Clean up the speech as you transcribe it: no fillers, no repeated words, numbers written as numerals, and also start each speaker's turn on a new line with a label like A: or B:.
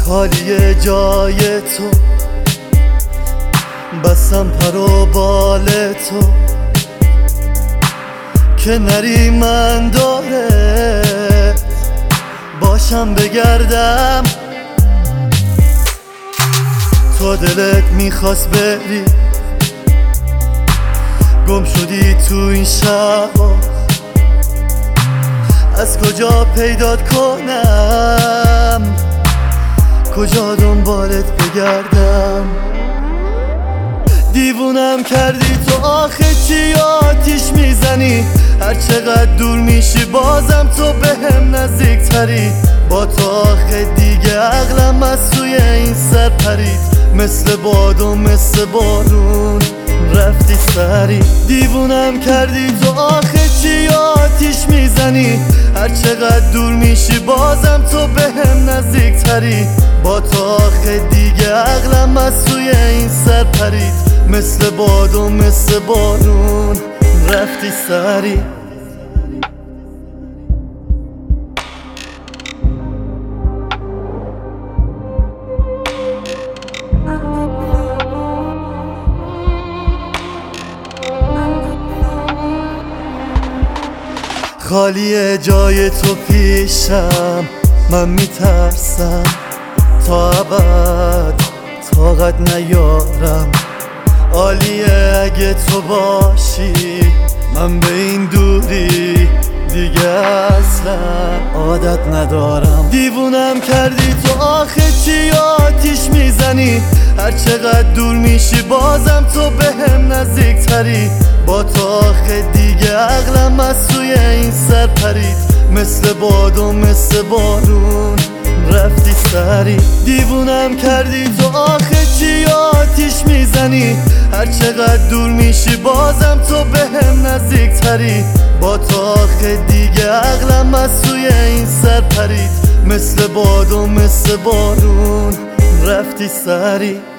A: خالی جای تو، بستم پر و بال تو که نری من داره باشم بگردم. تو دلت میخواست بری، گم شدی تو این شبا، از کجا پیدات کنم، کجا دنبالت بگردم. دیوونم کردی تو آخه چی آتیش میزنی، هر چقدر دور میشی بازم تو بهم نزدیک تری. با تو آخه دیگه عقلم از توی این سر پرید، مثل باد و مثل بارون رفتی سری. دیوونم کردی تو آخه چی آتیش میزنی، هر چقدر دور میشی بازم تو بهم نزدیک تری. با تو آخه دیگه عقلم از توی این سر پرید، مثل باد و مثل بارون رفتی سری. خالی جای تو پیشم، من میترسم تا ابد طاقت نیارم. عالیه اگه تو باشی، من به این دوری دیگه اصلا عادت ندارم. دیوونم کردی تو آخه چی آتیش میزنی، هر چقدر دور میشی بازم تو بهم نزدیک تری. با تو آخه دیگه عقلم از توی این سر پرید، مثل باد و مثل بارون رفتی سری. دیوونم کردی تو آخه چی آتیش میزنی، هر چقدر دور میشی بازم تو بهم نزدیک تری. با تو آخه دیگه عقلم از توی این سر پرید، مثل باد و مثل بارون رفتی سری.